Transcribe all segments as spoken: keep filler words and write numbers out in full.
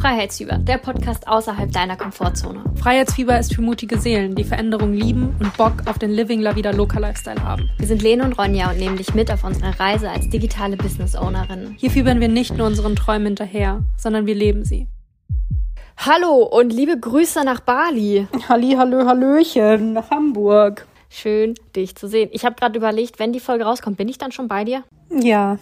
Freiheitsfieber, der Podcast außerhalb deiner Komfortzone. Freiheitsfieber ist für mutige Seelen, die Veränderung lieben und Bock auf den Living La Vida Loca Lifestyle haben. Wir sind Lene und Ronja und nehmen dich mit auf unsere Reise als digitale Business-Ownerinnen. Hier fiebern wir nicht nur unseren Träumen hinterher, sondern wir leben sie. Hallo und liebe Grüße nach Bali. Halli, hallo, hallöchen nach Hamburg. Schön, dich zu sehen. Ich habe gerade überlegt, wenn die Folge rauskommt, bin ich dann schon bei dir? Ja,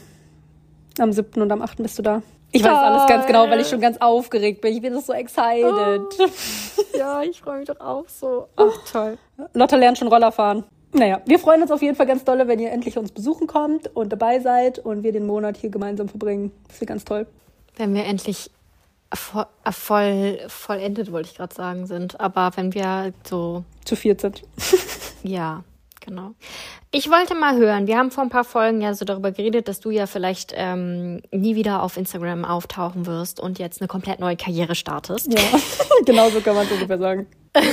am siebten und am achten bist du da. Ich Toll. weiß alles ganz genau, weil ich schon ganz aufgeregt bin. Ich bin so excited. Oh. Ja, ich freue mich doch auch so. Ach, toll. Lotta lernt schon Roller fahren. Naja, wir freuen uns auf jeden Fall ganz dolle, wenn ihr endlich uns besuchen kommt und dabei seid und wir den Monat hier gemeinsam verbringen. Das wird ganz toll. Wenn wir endlich voll, voll vollendet, wollte ich gerade sagen, sind. Aber wenn wir so... Zu viert sind. Ja, genau. Ich wollte mal hören, wir haben vor ein paar Folgen ja so darüber geredet, dass du ja vielleicht ähm, nie wieder auf Instagram auftauchen wirst und jetzt eine komplett neue Karriere startest. Ja, genau so kann man es ungefähr sagen.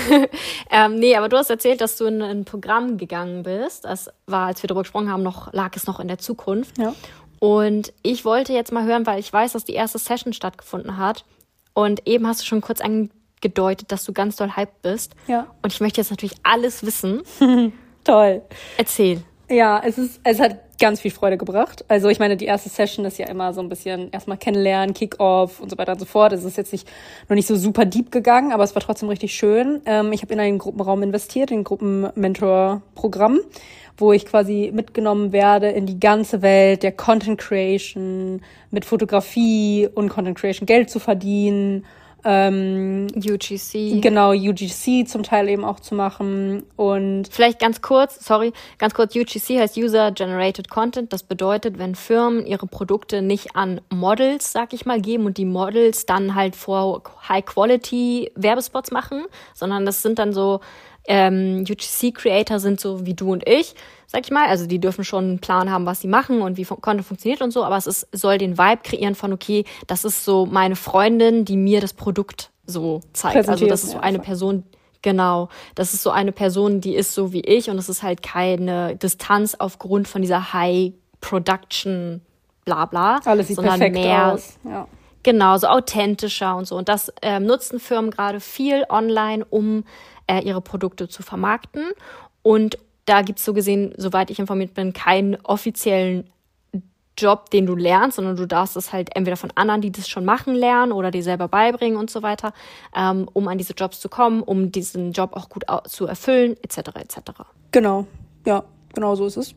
ähm, nee, aber du hast erzählt, dass du in ein Programm gegangen bist. Das war, als wir darüber gesprochen haben, noch lag es noch in der Zukunft. Ja. Und ich wollte jetzt mal hören, weil ich weiß, dass die erste Session stattgefunden hat. Und eben hast du schon kurz angedeutet, dass du ganz doll hyped bist. Ja. Und ich möchte jetzt natürlich alles wissen. Toll. Erzähl. Ja, es ist, es hat ganz viel Freude gebracht. Also ich meine, die erste Session ist ja immer so ein bisschen erstmal kennenlernen, Kick-Off und so weiter und so fort. Es ist jetzt nicht, noch nicht so super deep gegangen, aber es war trotzdem richtig schön. Ähm, ich habe in einen Gruppenraum investiert, in ein Gruppenmentor-Programm, wo ich quasi mitgenommen werde in die ganze Welt der Content Creation, mit Fotografie und Content Creation Geld zu verdienen. Ähm, U G C. Genau, U G C zum Teil eben auch zu machen und vielleicht ganz kurz, sorry, ganz kurz, U G C heißt User Generated Content. Das bedeutet, wenn Firmen ihre Produkte nicht an Models, sag ich mal, geben und die Models dann halt vor High-Quality-Werbespots machen, sondern das sind dann so ähm, U G C-Creator sind so wie du und ich, sag ich mal. Also die dürfen schon einen Plan haben, was sie machen und wie Content funktioniert und so, aber es ist, soll den Vibe kreieren von, okay, das ist so meine Freundin, die mir das Produkt so zeigt. Also das ist so eine Person, genau, das ist so eine Person, die ist so wie ich und es ist halt keine Distanz aufgrund von dieser High-Production bla bla. Alles sieht sondern perfekt mehr, aus. Ja. Genau, so authentischer und so. Und das ähm, nutzen Firmen gerade viel online, um äh, ihre Produkte zu vermarkten. Und da gibt's so gesehen, soweit ich informiert bin, keinen offiziellen Job, den du lernst, sondern du darfst es halt entweder von anderen, die das schon machen, lernen oder dir selber beibringen und so weiter, ähm, um an diese Jobs zu kommen, um diesen Job auch gut au- zu erfüllen, et cetera et cetera. Genau, ja. Genau so ist es.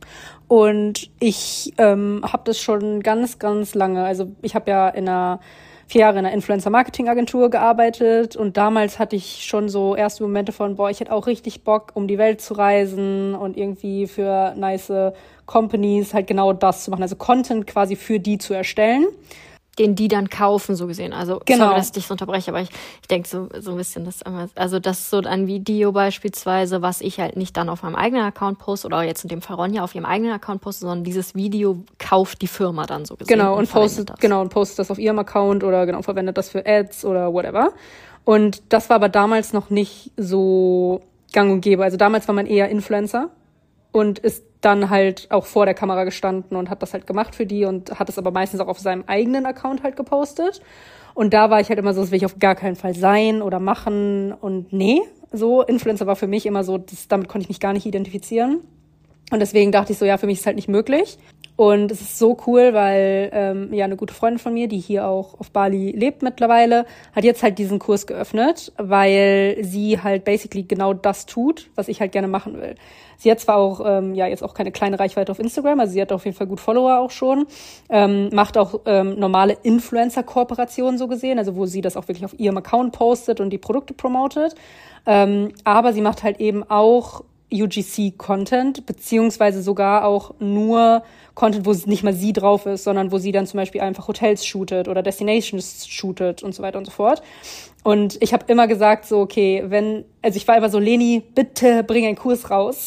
Und ich ähm, habe das schon ganz, ganz lange, also ich habe ja in einer vier Jahre in einer Influencer-Marketing-Agentur gearbeitet und damals hatte ich schon so erste Momente von, boah, ich hätte auch richtig Bock, um die Welt zu reisen und irgendwie für nice Companies halt genau das zu machen, also Content quasi für die zu erstellen. Den die dann kaufen, so gesehen. Also, genau. Sorry, dass ich dich so unterbreche, aber ich, ich denke so, so ein bisschen, das, also das ist so ein Video beispielsweise, was ich halt nicht dann auf meinem eigenen Account poste oder jetzt in dem Fall Ronja auf ihrem eigenen Account poste, sondern dieses Video kauft die Firma dann so gesehen. Genau, und, und postet, das. genau, und postet das auf ihrem Account oder genau, verwendet das für Ads oder whatever. Und das war aber damals noch nicht so gang und gäbe. Also damals war man eher Influencer und ist dann halt auch vor der Kamera gestanden und hat das halt gemacht für die und hat es aber meistens auch auf seinem eigenen Account halt gepostet. Und da war ich halt immer so, das will ich auf gar keinen Fall sein oder machen und nee, so Influencer war für mich immer so, das, damit konnte ich mich gar nicht identifizieren. Und deswegen dachte ich so, ja, für mich ist es halt nicht möglich. Und es ist so cool, weil ähm, ja eine gute Freundin von mir, die hier auch auf Bali lebt mittlerweile, hat jetzt halt diesen Kurs geöffnet, weil sie halt basically genau das tut, was ich halt gerne machen will. Sie hat zwar auch ähm, ja jetzt auch keine kleine Reichweite auf Instagram, also sie hat auf jeden Fall gut Follower auch schon, ähm, macht auch ähm, normale Influencer-Kooperationen so gesehen, also wo sie das auch wirklich auf ihrem Account postet und die Produkte promotet. Ähm, aber sie macht halt eben auch U G C-Content, beziehungsweise sogar auch nur Content, wo nicht mal sie drauf ist, sondern wo sie dann zum Beispiel einfach Hotels shootet oder Destinations shootet und so weiter und so fort. Und ich habe immer gesagt so, okay, wenn, also ich war einfach so, Leni, bitte bring einen Kurs raus.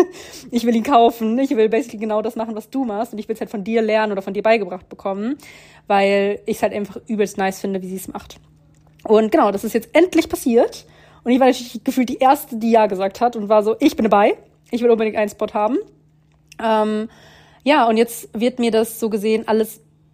Ich will ihn kaufen, ich will basically genau das machen, was du machst und ich will es halt von dir lernen oder von dir beigebracht bekommen, weil ich es halt einfach übelst nice finde, wie sie es macht. Und genau, das ist jetzt endlich passiert. Und ich war natürlich gefühlt die Erste, die Ja gesagt hat und war so, ich bin dabei, ich will unbedingt einen Spot haben. Ähm, ja, und jetzt wird mir das so gesehen alles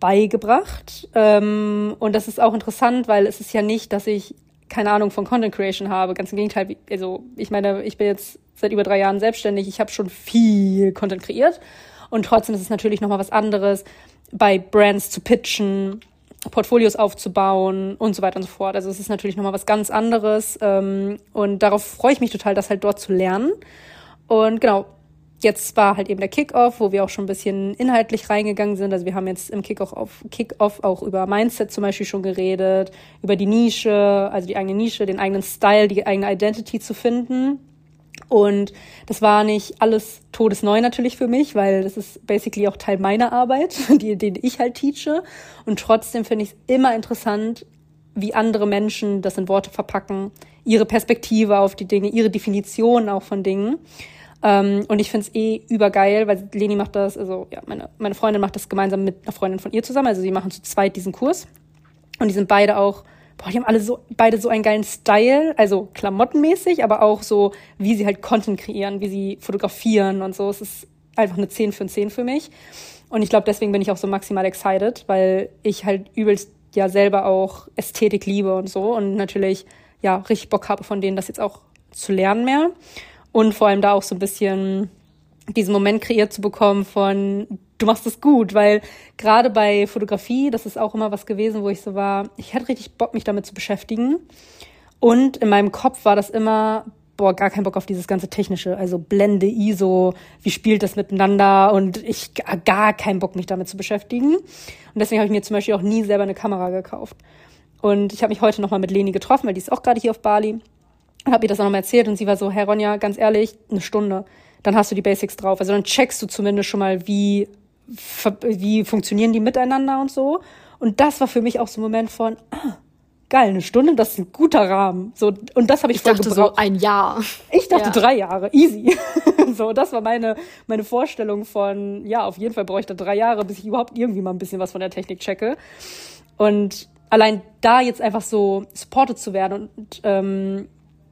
beigebracht. Ähm, und das ist auch interessant, weil es ist ja nicht, dass ich keine Ahnung von Content Creation habe. Ganz im Gegenteil. Also ich meine, ich bin jetzt seit über drei Jahren selbstständig. Ich habe schon viel Content kreiert. Und trotzdem ist es natürlich nochmal was anderes, bei Brands zu pitchen, Portfolios aufzubauen und so weiter und so fort. Also es ist natürlich nochmal was ganz anderes. Ähm, und darauf freue ich mich total, das halt dort zu lernen. Und genau, jetzt war halt eben der Kickoff, wo wir auch schon ein bisschen inhaltlich reingegangen sind. Also wir haben jetzt im Kickoff auf, Kickoff auch über Mindset zum Beispiel schon geredet, über die Nische, also die eigene Nische, den eigenen Style, die eigene Identity zu finden. Und das war nicht alles todesneu natürlich für mich, weil das ist basically auch Teil meiner Arbeit, die, die ich halt teache. Und trotzdem finde ich es immer interessant, wie andere Menschen das in Worte verpacken, ihre Perspektive auf die Dinge, ihre Definition auch von Dingen. Um, und ich find's eh übergeil, weil Leni macht das, also ja, meine, meine Freundin macht das gemeinsam mit einer Freundin von ihr zusammen. Also sie machen zu zweit diesen Kurs. Und die sind beide auch, boah, die haben alle so, beide so einen geilen Style, also klamottenmäßig, aber auch so, wie sie halt Content kreieren, wie sie fotografieren und so. Es ist einfach eine zehn von zehn für mich. Und ich glaube, deswegen bin ich auch so maximal excited, weil ich halt übelst ja selber auch Ästhetik liebe und so. Und natürlich, ja, richtig Bock habe von denen, das jetzt auch zu lernen mehr. Und vor allem da auch so ein bisschen diesen Moment kreiert zu bekommen von, du machst es gut, weil gerade bei Fotografie, das ist auch immer was gewesen, wo ich so war, ich hätte richtig Bock, mich damit zu beschäftigen. Und in meinem Kopf war das immer, boah, gar kein Bock auf dieses ganze Technische, also Blende, I S O, wie spielt das miteinander und ich gar keinen Bock, mich damit zu beschäftigen. Und deswegen habe ich mir zum Beispiel auch nie selber eine Kamera gekauft. Und ich habe mich heute nochmal mit Leni getroffen, weil die ist auch gerade hier auf Bali. Und habe ihr das auch nochmal erzählt und sie war so, Herr Ronja, ganz ehrlich, eine Stunde, dann hast du die Basics drauf. Also dann checkst du zumindest schon mal, wie, wie funktionieren die miteinander und so. Und das war für mich auch so ein Moment von, ah, geil, eine Stunde, das ist ein guter Rahmen. So, und das habe ich, ich voll dachte gebraucht. So ein Jahr. Ich dachte ja. drei Jahre, easy. So, das war meine, meine Vorstellung von, ja, auf jeden Fall brauche ich da drei Jahre, bis ich überhaupt irgendwie mal ein bisschen was von der Technik checke. Und allein da jetzt einfach so supported zu werden und, ähm,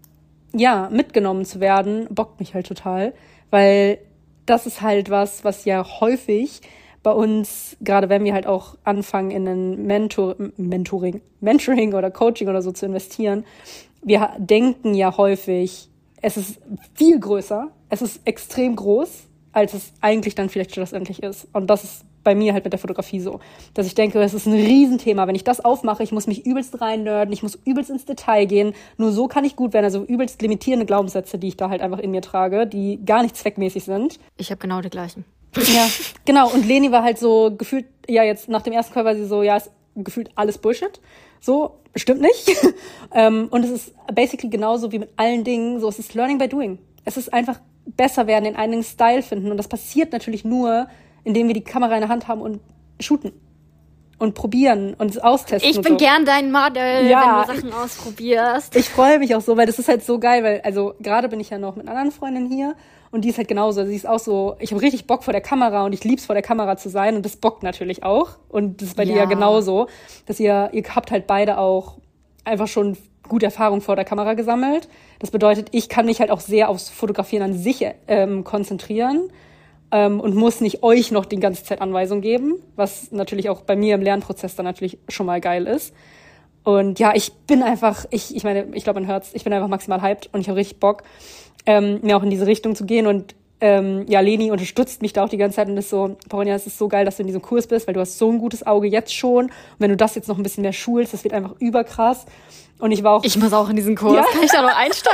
ja, mitgenommen zu werden, bockt mich halt total, weil das ist halt was, was ja häufig bei uns, gerade wenn wir halt auch anfangen in ein Mentor, Mentoring, Mentoring oder Coaching oder so zu investieren, wir denken ja häufig, es ist viel größer, es ist extrem groß, als es eigentlich dann vielleicht schlussendlich ist. Und das ist bei mir halt mit der Fotografie so, dass ich denke, es ist ein Riesenthema. Wenn ich das aufmache, ich muss mich übelst reinnörden, ich muss übelst ins Detail gehen. Nur so kann ich gut werden. Also übelst limitierende Glaubenssätze, die ich da halt einfach in mir trage, die gar nicht zweckmäßig sind. Ich habe genau die gleichen. Ja, genau. Und Leni war halt so gefühlt, ja jetzt nach dem ersten Call war sie so, ja, ist gefühlt alles Bullshit. So, stimmt nicht. Und es ist basically genauso wie mit allen Dingen, so es ist Learning by Doing. Es ist einfach besser werden, den eigenen Style finden. Und das passiert natürlich nur, indem wir die Kamera in der Hand haben und shooten und probieren und es austesten. Ich und bin so. gern dein Model, ja, wenn du Sachen ausprobierst. Ich freue mich auch so, weil das ist halt so geil, weil also gerade bin ich ja noch mit einer anderen Freundin hier und die ist halt genauso. Sie ist auch so, ich habe richtig Bock vor der Kamera und ich lieb's vor der Kamera zu sein und das bockt natürlich auch. Und das ist bei ja. dir ja genauso, dass ihr, ihr habt halt beide auch einfach schon gute Erfahrung vor der Kamera gesammelt. Das bedeutet, ich kann mich halt auch sehr aufs Fotografieren an sich ähm, konzentrieren. Ähm, und muss nicht euch noch die ganze Zeit Anweisungen geben, was natürlich auch bei mir im Lernprozess dann natürlich schon mal geil ist. Und ja, ich bin einfach, ich ich meine, ich glaube, man hört's, ich bin einfach maximal hyped und ich habe richtig Bock, ähm, mir auch in diese Richtung zu gehen. Und ähm, ja, Leni unterstützt mich da auch die ganze Zeit und ist so, Ronja, es ist so geil, dass du in diesem Kurs bist, weil du hast so ein gutes Auge jetzt schon. Und wenn du das jetzt noch ein bisschen mehr schulst, das wird einfach überkrass. Und ich war auch... Ich muss auch in diesen Kurs. Ja? Kann ich da noch einsteigen?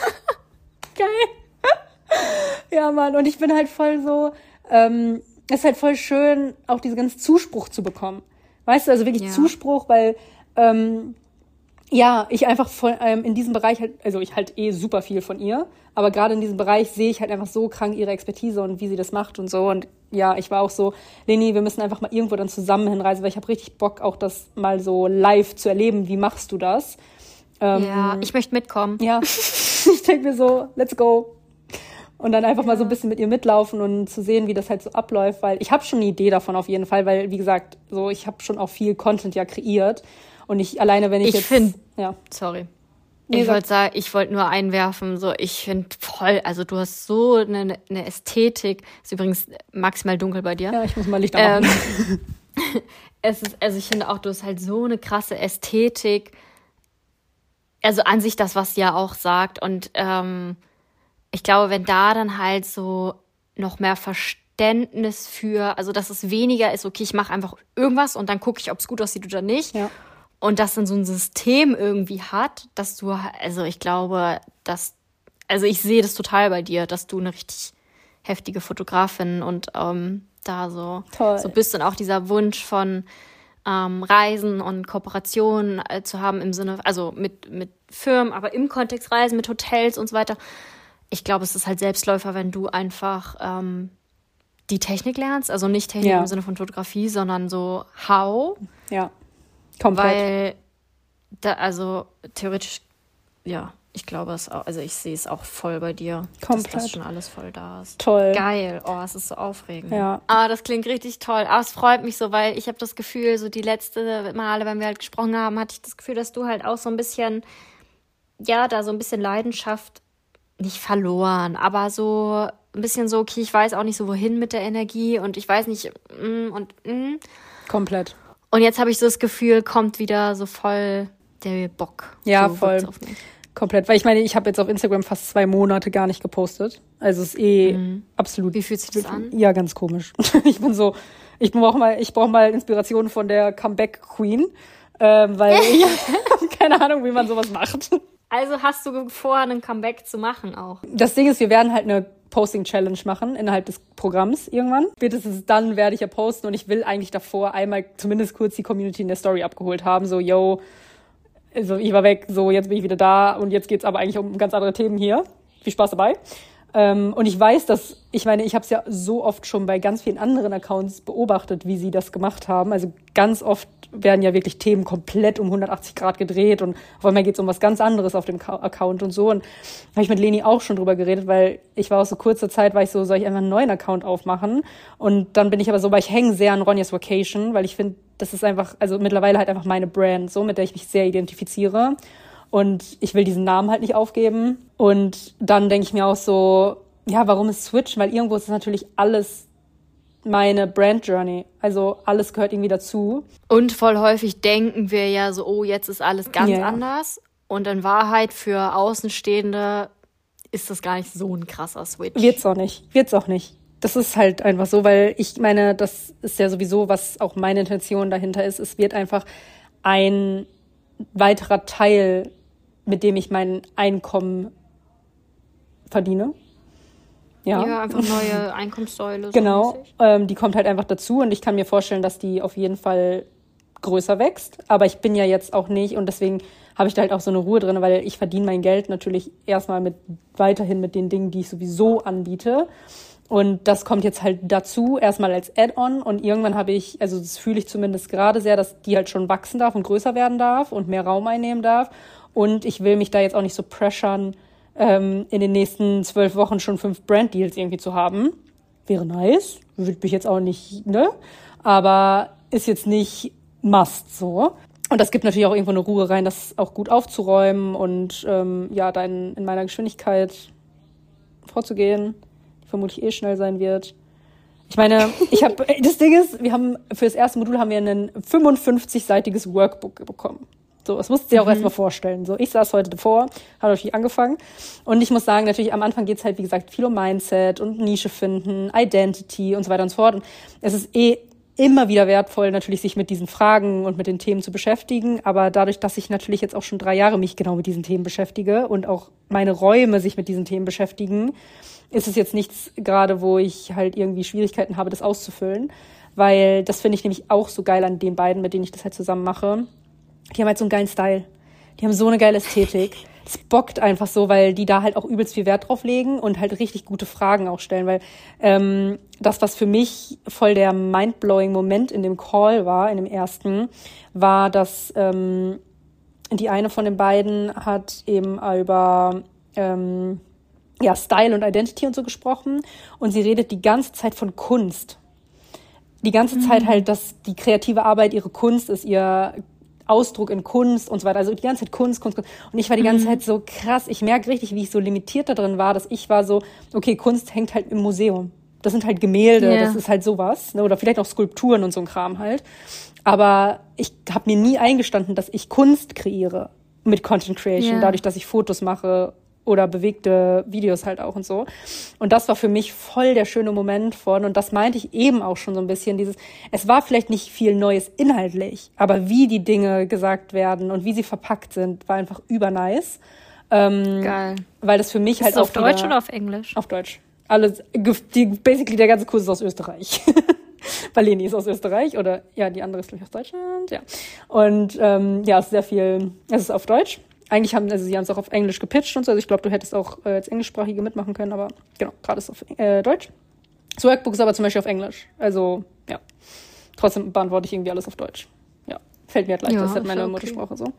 Geil. Ja, Mann, und ich bin halt voll so, ähm, es ist halt voll schön, auch diesen ganzen Zuspruch zu bekommen. Weißt du, also wirklich ja. Zuspruch, weil, ähm, ja, ich einfach voll, ähm, in diesem Bereich halt, also ich halt eh super viel von ihr, aber gerade in diesem Bereich sehe ich halt einfach so krank ihre Expertise und wie sie das macht und so. Und ja, ich war auch so, Leni, wir müssen einfach mal irgendwo dann zusammen hinreisen, weil ich habe richtig Bock, auch das mal so live zu erleben. Wie machst du das? Ähm, ja, ich möchte mitkommen. Ja, ich denke mir so, let's go. Und dann einfach ja. mal so ein bisschen mit ihr mitlaufen und zu sehen, wie das halt so abläuft, weil ich habe schon eine Idee davon auf jeden Fall, weil, wie gesagt, so ich habe schon auch viel Content ja kreiert und ich alleine, wenn ich, ich jetzt... Find, ja, sorry. Ich wollte sagen, ich wollte nur einwerfen, so ich finde voll, also du hast so eine, eine Ästhetik, ist übrigens maximal dunkel bei dir. Ja, ich muss mal Licht anmachen. Ähm, Es ist, also ich finde auch, du hast halt so eine krasse Ästhetik. Also an sich das, was sie ja auch sagt. Und ähm, ich glaube, wenn da dann halt so noch mehr Verständnis für, also dass es weniger ist, okay, ich mache einfach irgendwas und dann gucke ich, ob es gut aussieht oder nicht. Ja. Und das dann so ein System irgendwie hat, dass du, also ich glaube, dass, also ich sehe das total bei dir, dass du eine richtig heftige Fotografin und ähm, da so, Toll. so bist und auch dieser Wunsch von ähm, Reisen und Kooperationen äh, zu haben im Sinne, also mit, mit Firmen, aber im Kontext Reisen, mit Hotels und so weiter. Ich glaube, es ist halt Selbstläufer, wenn du einfach ähm, die Technik lernst, also nicht Technik Ja. im Sinne von Fotografie, sondern so how. Ja, komplett. Weil, da, also theoretisch, ja, ich glaube es auch, also ich sehe es auch voll bei dir, Komplett. dass das schon alles voll da ist. Toll. Geil, oh, es ist so aufregend. Ja. Ah, das klingt richtig toll. Ah, es freut mich so, weil ich habe das Gefühl, so die letzte Male, wenn wir halt gesprochen haben, hatte ich das Gefühl, dass du halt auch so ein bisschen, ja, da so ein bisschen Leidenschaft, nicht verloren, aber so ein bisschen so, okay, ich weiß auch nicht so, wohin mit der Energie und ich weiß nicht, mm, und mm. Komplett. Und jetzt habe ich so das Gefühl, kommt wieder so voll der Bock. Ja, so voll. wirkt's auf mich. Komplett. Weil ich meine, ich habe jetzt auf Instagram fast zwei Monate gar nicht gepostet. Also es ist eh Mhm. absolut. Wie fühlt sich das an? Ja, ganz komisch. Ich bin so, ich brauche mal, ich brauche mal Inspiration von der Comeback Queen, ähm, weil ich habe keine Ahnung, wie man sowas macht. Also hast du vor, einen Comeback zu machen auch? Das Ding ist, wir werden halt eine Posting-Challenge machen innerhalb des Programms irgendwann. Spätestens dann werde ich ja posten und ich will eigentlich davor einmal zumindest kurz die Community in der Story abgeholt haben. So, yo, also ich war weg, so jetzt bin ich wieder da und jetzt geht's aber eigentlich um ganz andere Themen hier. Viel Spaß dabei. Ähm, und ich weiß, dass, ich meine, ich habe es ja so oft schon bei ganz vielen anderen Accounts beobachtet, wie sie das gemacht haben. Also ganz oft werden ja wirklich Themen komplett um hundertachtzig Grad gedreht und auf einmal geht's um was ganz anderes auf dem Ka- Account und so. Und da habe ich mit Leni auch schon drüber geredet, weil ich war aus so kurzer Zeit, war ich so, soll ich einfach einen neuen Account aufmachen? Und dann bin ich aber so, weil ich hänge sehr an Ronjas Vacation, weil ich finde, das ist einfach, also mittlerweile halt einfach meine Brand, so, mit der ich mich sehr identifiziere. Und ich will diesen Namen halt nicht aufgeben. Und dann denke ich mir auch so, ja, warum ist Switch? Weil irgendwo ist natürlich alles meine Brand Journey. Also alles gehört irgendwie dazu. Und voll häufig denken wir ja so, oh, jetzt ist alles ganz Ja. anders. Und in Wahrheit für Außenstehende ist das gar nicht so ein krasser Switch. Wird's auch nicht. Wird's auch nicht. Das ist halt einfach so, weil ich meine, das ist ja sowieso, was auch meine Intention dahinter ist. Es wird einfach ein weiterer Teil, mit dem ich mein Einkommen verdiene. Ja, Ja, einfach neue Einkommenssäule. So genau. mäßig. Ähm, die kommt halt einfach dazu und ich kann mir vorstellen, dass die auf jeden Fall größer wächst. Aber ich bin ja jetzt auch nicht und deswegen habe ich da halt auch so eine Ruhe drin, weil ich verdiene mein Geld natürlich erstmal mit weiterhin mit den Dingen, die ich sowieso anbiete. Und das kommt jetzt halt dazu, erstmal als Add-on. Und irgendwann habe ich, also das fühle ich zumindest gerade sehr, dass die halt schon wachsen darf und größer werden darf und mehr Raum einnehmen darf. Und ich will mich da jetzt auch nicht so pressern, ähm, in den nächsten zwölf Wochen schon fünf Brand-Deals irgendwie zu haben. Wäre nice, würde mich jetzt auch nicht, ne? Aber ist jetzt nicht must so. Und das gibt natürlich auch irgendwo eine Ruhe rein, das auch gut aufzuräumen und ähm, ja, da in, in meiner Geschwindigkeit vorzugehen, die vermutlich eh schnell sein wird. Ich meine, ich habe, das Ding ist, wir haben für das erste Modul haben wir ein fünfundfünfzig-seitiges Workbook bekommen. So, das musst du dir auch Mhm. erstmal vorstellen. So, ich saß heute davor, habe natürlich angefangen. Und ich muss sagen, natürlich am Anfang geht's halt, wie gesagt, viel um Mindset und Nische finden, Identity und so weiter und so fort. Und es ist eh immer wieder wertvoll, natürlich sich mit diesen Fragen und mit den Themen zu beschäftigen. Aber dadurch, dass ich natürlich jetzt auch schon drei Jahre mich genau mit diesen Themen beschäftige und auch meine Räume sich mit diesen Themen beschäftigen, ist es jetzt nichts gerade, wo ich halt irgendwie Schwierigkeiten habe, das auszufüllen. Weil das finde ich nämlich auch so geil an den beiden, mit denen ich das halt zusammen mache. Die haben halt so einen geilen Style. Die haben so eine geile Ästhetik. Es bockt einfach so, weil die da halt auch übelst viel Wert drauf legen und halt richtig gute Fragen auch stellen. Weil ähm, das, was für mich voll der mindblowing Moment in dem Call war, in dem ersten, war, dass ähm, die eine von den beiden hat eben über ähm, ja, Style und Identity und so gesprochen. Und sie redet die ganze Zeit von Kunst. Die ganze mhm. Zeit halt, dass die kreative Arbeit ihre Kunst ist, ihr Ausdruck in Kunst und so weiter. Also die ganze Zeit Kunst, Kunst, Kunst. Und ich war die ganze mhm. Zeit so krass. Ich merke richtig, wie ich so limitiert da drin war, dass ich war so, okay, Kunst hängt halt im Museum. Das sind halt Gemälde, Yeah. das ist halt sowas. Ne? Oder vielleicht auch Skulpturen und so ein Kram halt. Aber ich habe mir nie eingestanden, dass ich Kunst kreiere mit Content Creation, Yeah. dadurch, dass ich Fotos mache oder bewegte Videos halt auch und so. Und das war für mich voll der schöne Moment von, und das meinte ich eben auch schon so ein bisschen, dieses, es war vielleicht nicht viel Neues inhaltlich, aber wie die Dinge gesagt werden und wie sie verpackt sind, war einfach übernice. Ähm, Geil. Weil das für mich Ist halt es auch auf Deutsch wieder, oder auf Englisch? Auf Deutsch. Alles, die, basically der ganze Kurs ist aus Österreich. Weil Leni ist aus Österreich oder, ja, die andere ist gleich aus Deutschland, ja. Und, ähm, ja, es ist sehr viel, es ist auf Deutsch. Eigentlich haben, also sie haben es auch auf Englisch gepitcht und so, also ich glaube, du hättest auch äh, als Englischsprachige mitmachen können, aber genau, gerade ist es auf äh, Deutsch. Das Workbook ist aber zum Beispiel auf Englisch, also, ja. Trotzdem beantworte ich irgendwie alles auf Deutsch. Ja, fällt mir halt leichter, Ja, das ist halt meine okay. Muttersprache so.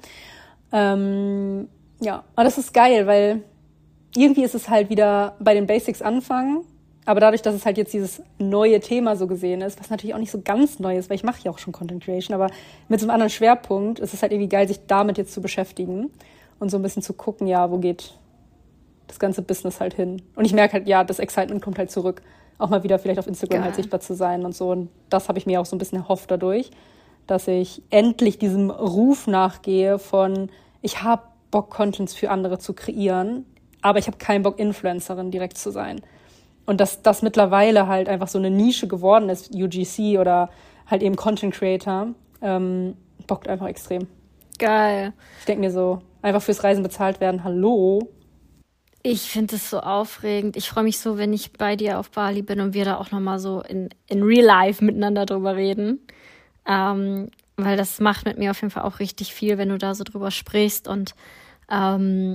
Ähm, ja, aber das ist geil, weil irgendwie ist es halt wieder bei den Basics anfangen, aber dadurch, dass es halt jetzt dieses neue Thema so gesehen ist, was natürlich auch nicht so ganz neu ist, weil ich mache ja auch schon Content Creation, aber mit so einem anderen Schwerpunkt ist es halt irgendwie geil, sich damit jetzt zu beschäftigen und so ein bisschen zu gucken, ja, wo geht das ganze Business halt hin. Und ich merke halt, ja, das Excitement kommt halt zurück, auch mal wieder vielleicht auf Instagram Geil. halt sichtbar zu sein und so. Und das habe ich mir auch so ein bisschen erhofft dadurch, dass ich endlich diesem Ruf nachgehe von, ich habe Bock, Contents für andere zu kreieren, aber ich habe keinen Bock, Influencerin direkt zu sein. Und dass das mittlerweile halt einfach so eine Nische geworden ist, U G C oder halt eben Content Creator, ähm, bockt einfach extrem. Geil. Ich denke mir so, einfach fürs Reisen bezahlt werden, hallo? Ich finde es so aufregend. Ich freue mich so, wenn ich bei dir auf Bali bin und wir da auch nochmal so in, in Real Life miteinander drüber reden. Ähm, weil das macht mit mir auf jeden Fall auch richtig viel, wenn du da so drüber sprichst und ähm,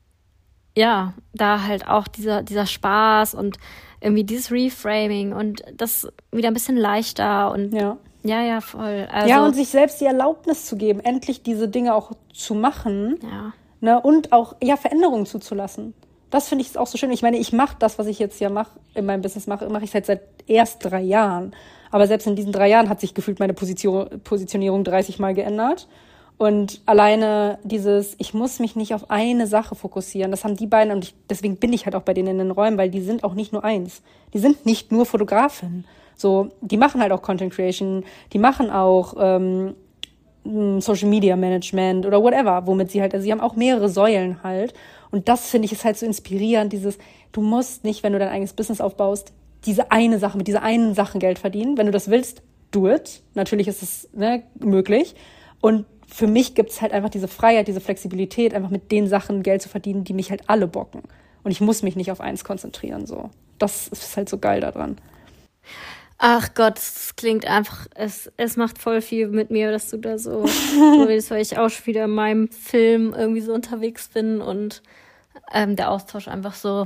ja, da halt auch dieser, dieser Spaß und irgendwie dieses Reframing und das wieder ein bisschen leichter und Ja. ja, ja, voll. Also, Ja, und sich selbst die Erlaubnis zu geben, endlich diese Dinge auch zu machen, ja. ne, und auch, ja, Veränderungen zuzulassen. Das finde ich auch so schön. Ich meine, ich mache das, was ich jetzt ja mache, in meinem Business mache, mache ich seit, seit erst drei Jahren. Aber selbst in diesen drei Jahren hat sich gefühlt meine Position, Positionierung dreißig Mal geändert. Und alleine dieses, ich muss mich nicht auf eine Sache fokussieren, das haben die beiden, und ich, deswegen bin ich halt auch bei denen in den Räumen, weil die sind auch nicht nur eins. Die sind nicht nur Fotografin. So, die machen halt auch Content Creation, die machen auch ähm, Social Media Management oder whatever, womit sie halt, also sie haben auch mehrere Säulen halt. Und das finde ich ist halt so inspirierend, dieses, du musst nicht, wenn du dein eigenes Business aufbaust, diese eine Sache, mit dieser einen Sache Geld verdienen. Wenn du das willst, do it. Natürlich ist es ne, möglich. Und für mich gibt es halt einfach diese Freiheit, diese Flexibilität, einfach mit den Sachen Geld zu verdienen, die mich halt alle bocken. Und ich muss mich nicht auf eins konzentrieren. So. Das ist halt so geil daran. Ach Gott, es klingt einfach, es, es macht voll viel mit mir, dass du da so so redest, weil ich auch schon wieder in meinem Film irgendwie so unterwegs bin und ähm, der Austausch einfach so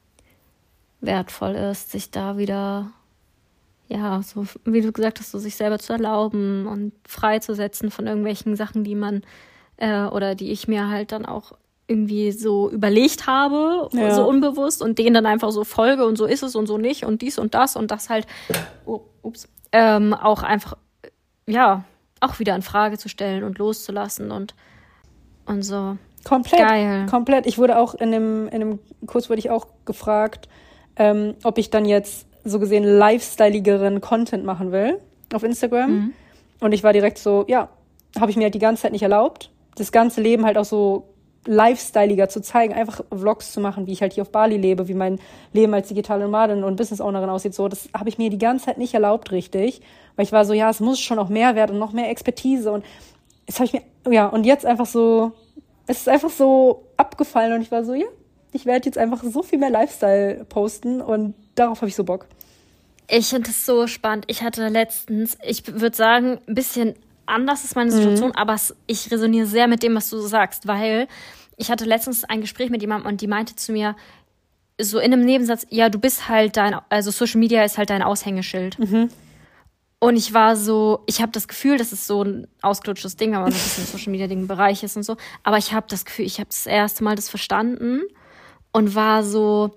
wertvoll ist, sich da wieder, ja, so wie du gesagt hast, so sich selber zu erlauben und freizusetzen von irgendwelchen Sachen, die man äh, oder die ich mir halt dann auch irgendwie so überlegt habe, Ja. so unbewusst und denen dann einfach so folge und so ist es und so nicht und dies und das und das halt, oh, ups, ähm, auch einfach, ja, auch wieder in Frage zu stellen und loszulassen und, und so. Komplett. Geil. Komplett. Ich wurde auch in dem, in dem Kurs wurde ich auch gefragt, ähm, ob ich dann jetzt so gesehen lifestyleigeren Content machen will auf Instagram. Mhm. Und ich war direkt so, ja, habe ich mir halt die ganze Zeit nicht erlaubt, das ganze Leben halt auch so lifestyleiger zu zeigen, einfach Vlogs zu machen, wie ich halt hier auf Bali lebe, wie mein Leben als digitale Nomadin und Business Ownerin aussieht. So, das habe ich mir die ganze Zeit nicht erlaubt, richtig. Weil ich war so, ja, es muss schon noch mehr werden und noch mehr Expertise. Und das habe ich mir, ja, und jetzt einfach so, es ist einfach so abgefallen und ich war so, ja, ich werde jetzt einfach so viel mehr Lifestyle posten und darauf habe ich so Bock. Ich finde es so spannend. Ich hatte letztens, ich würde sagen, ein bisschen anders ist meine Situation, mhm. aber es, ich resoniere sehr mit dem, was du so sagst, weil ich hatte letztens ein Gespräch mit jemandem und die meinte zu mir, so in einem Nebensatz, ja, du bist halt dein, also Social Media ist halt dein Aushängeschild. Mhm. Und ich war so, ich habe das Gefühl, das ist so ein ausgelutschtes Ding, wenn man so ein bisschen im Social Media Ding Bereich ist und so, aber ich habe das Gefühl, ich habe das erste Mal das verstanden und war so,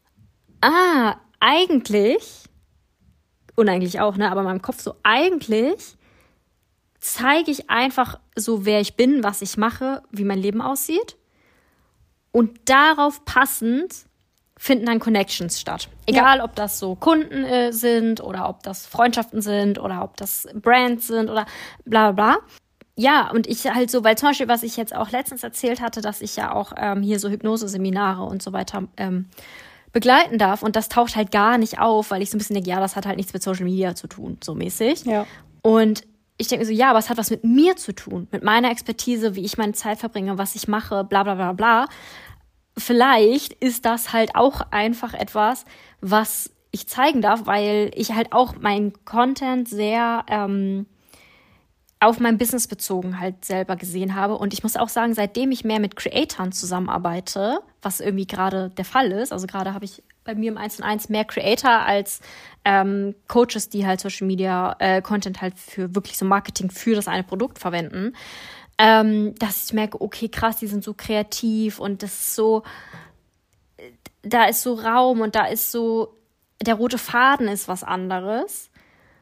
ah, eigentlich, und eigentlich auch, ne, aber in meinem Kopf so, eigentlich zeige ich einfach so, wer ich bin, was ich mache, wie mein Leben aussieht. Und darauf passend finden dann Connections statt. Egal, ja. ob das so Kunden äh, sind oder ob das Freundschaften sind oder ob das Brands sind oder bla bla bla. Ja, und ich halt so, weil zum Beispiel, was ich jetzt auch letztens erzählt hatte, dass ich ja auch ähm, hier so Hypnose-Seminare und so weiter ähm, begleiten darf und das taucht halt gar nicht auf, weil ich so ein bisschen denke, ja, das hat halt nichts mit Social Media zu tun, so mäßig. Ja. Und ich denke mir so, ja, aber es hat was mit mir zu tun, mit meiner Expertise, wie ich meine Zeit verbringe, was ich mache, bla bla bla bla. Vielleicht ist das halt auch einfach etwas, was ich zeigen darf, weil ich halt auch meinen Content sehr ähm, auf mein Business bezogen halt selber gesehen habe. Und ich muss auch sagen, seitdem ich mehr mit Creatoren zusammenarbeite, was irgendwie gerade der Fall ist, also gerade habe ich bei mir im eins und eins mehr Creator als ähm, Coaches, die halt Social Media äh, Content halt für wirklich so Marketing für das eine Produkt verwenden, ähm, dass ich merke, okay, krass, die sind so kreativ und das ist so, da ist so Raum und da ist so, der rote Faden ist was anderes.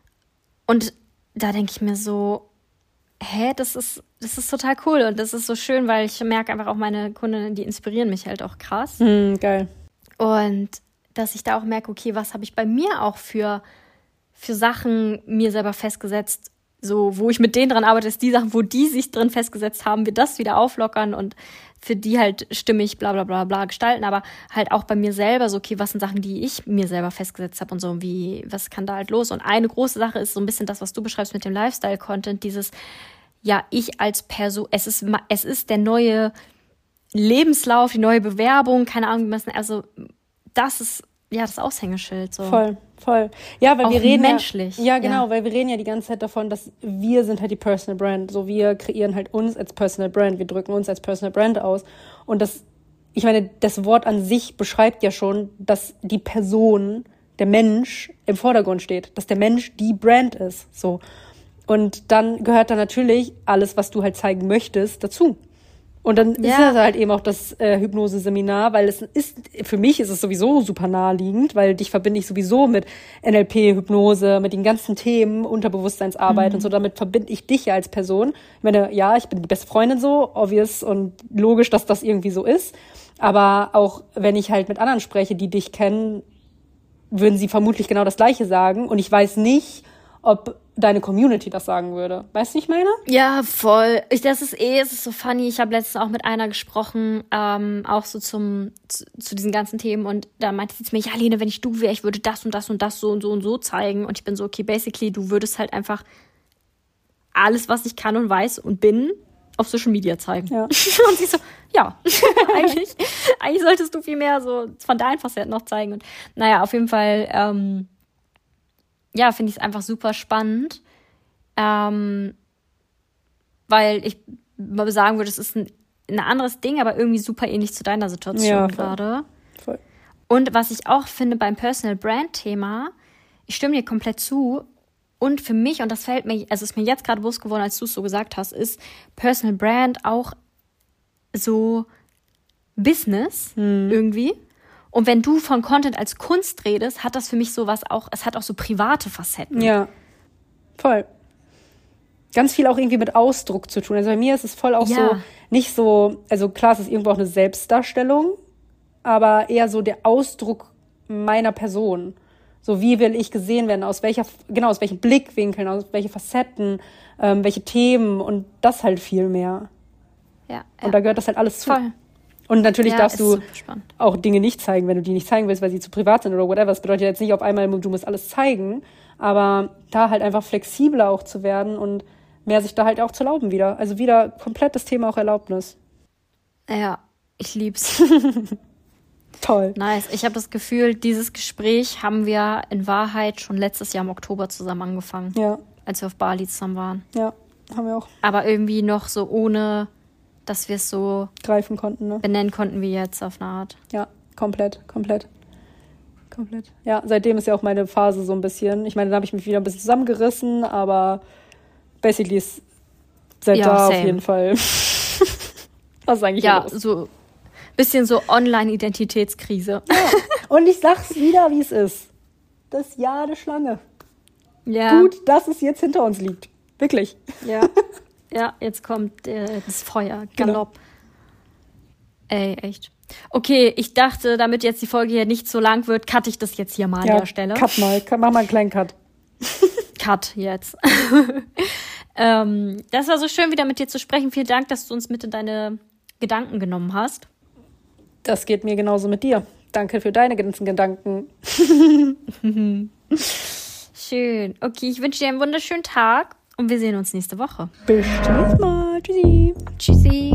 Und da denke ich mir so, hä, das ist, das ist total cool und das ist so schön, weil ich merke einfach auch, meine Kundinnen, die inspirieren mich halt auch krass. Mm, geil. Und dass ich da auch merke, okay, was habe ich bei mir auch für, für Sachen mir selber festgesetzt, so, wo ich mit denen dran arbeite, ist die Sachen, wo die sich drin festgesetzt haben, wir das wieder auflockern und für die halt stimmig bla bla bla bla gestalten, aber halt auch bei mir selber so, okay, was sind Sachen, die ich mir selber festgesetzt habe und so, wie, was kann da halt los? Und eine große Sache ist so ein bisschen das, was du beschreibst mit dem Lifestyle-Content, dieses, ja, ich als Person, es ist, es ist der neue Lebenslauf, die neue Bewerbung, keine Ahnung, also das ist ja das Aushängeschild. So. Voll, voll. Ja, weil auch wir reden menschlich. Ja, ja, genau, ja. weil wir reden ja die ganze Zeit davon, dass wir sind halt die Personal Brand. So, wir kreieren halt uns als Personal Brand, wir drücken uns als Personal Brand aus. Und das, ich meine, das Wort an sich beschreibt ja schon, dass die Person, der Mensch im Vordergrund steht, dass der Mensch die Brand ist. So. Und dann gehört da natürlich alles, was du halt zeigen möchtest, dazu. Und dann ja. ist das halt eben auch das äh, Hypnose-Seminar, weil es ist, für mich ist es sowieso super naheliegend, weil dich verbinde ich sowieso mit N L P, Hypnose, mit den ganzen Themen, Unterbewusstseinsarbeit mhm. und so, damit verbinde ich dich ja als Person. Ich meine, ja, ich bin die beste Freundin so, obvious und logisch, dass das irgendwie so ist. Aber auch wenn ich halt mit anderen spreche, die dich kennen, würden sie vermutlich genau das Gleiche sagen. Und ich weiß nicht, ob deine Community das sagen würde. Weißt du, wie ich meine? Ja, voll. Ich, das ist eh, es ist so funny. Ich habe letztens auch mit einer gesprochen, ähm, auch so zum zu, zu diesen ganzen Themen. Und da meinte sie zu mir, ja, Lene, wenn ich du wäre, ich würde das und das und das so und so und so zeigen. Und ich bin so, okay, basically, du würdest halt einfach alles, was ich kann und weiß und bin, auf Social Media zeigen. Ja. Und sie so, ja, eigentlich, eigentlich solltest du viel mehr so von deinen Facetten noch zeigen. Und naja, auf jeden Fall, ähm, ja, finde ich es einfach super spannend, ähm, weil ich mal sagen würde, es ist ein, ein anderes Ding, aber irgendwie super ähnlich zu deiner Situation ja, gerade. Voll. Und was ich auch finde beim Personal Brand Thema, ich stimme dir komplett zu und für mich, und das fällt mir, also ist mir jetzt gerade bewusst geworden, als du es so gesagt hast, ist Personal Brand auch so Business hm. irgendwie. Und wenn du von Content als Kunst redest, hat das für mich sowas auch, es hat auch so private Facetten. Ja, voll. Ganz viel auch irgendwie mit Ausdruck zu tun. Also bei mir ist es voll auch ja. so, nicht so, also klar, es ist irgendwo auch eine Selbstdarstellung, aber eher so der Ausdruck meiner Person. So, wie will ich gesehen werden, aus welcher, genau, aus welchen Blickwinkeln, aus welchen Facetten, ähm, welche Themen und das halt viel mehr. Ja. ja. Und da gehört das halt alles zu. Voll. Und natürlich ja, darfst du auch Dinge nicht zeigen, wenn du die nicht zeigen willst, weil sie zu privat sind oder whatever. Das bedeutet jetzt nicht auf einmal, du musst alles zeigen, aber da halt einfach flexibler auch zu werden und mehr sich da halt auch zu erlauben wieder. Also wieder komplett das Thema auch Erlaubnis. Ja, ich lieb's. Toll. Nice. Ich habe das Gefühl, dieses Gespräch haben wir in Wahrheit schon letztes Jahr im Oktober zusammen angefangen. Ja. Als wir auf Bali zusammen waren. Ja, haben wir auch. Aber irgendwie noch so ohne, dass wir es so greifen konnten, ne? Benennen konnten wie jetzt auf eine Art. Ja, komplett, komplett. Komplett. Ja, seitdem ist ja auch meine Phase so ein bisschen. Ich meine, dann habe ich mich wieder ein bisschen zusammengerissen, aber basically ist seit ja, da same. Auf jeden Fall. Was ist eigentlich ja, los? so ein bisschen so Online-Identitätskrise. Ja. Und ich sag's wieder, wie es ist. Das Jahr der Schlange. Ja. Gut, dass es jetzt hinter uns liegt. Wirklich. Ja. Ja, jetzt kommt äh, das Feuer, Galopp. Genau. Ey, echt. Okay, ich dachte, damit jetzt die Folge hier nicht so lang wird, cutte ich das jetzt hier mal ja, an der Stelle. Cut mal, mach mal einen kleinen Cut. Cut jetzt. ähm, das war so schön, wieder mit dir zu sprechen. Vielen Dank, dass du uns mit in deine Gedanken genommen hast. Das geht mir genauso mit dir. Danke für deine ganzen Gedanken. Schön. Okay, ich wünsche dir einen wunderschönen Tag und wir sehen uns nächste Woche. Bis zum nächsten Mal. Tschüssi. Tschüssi.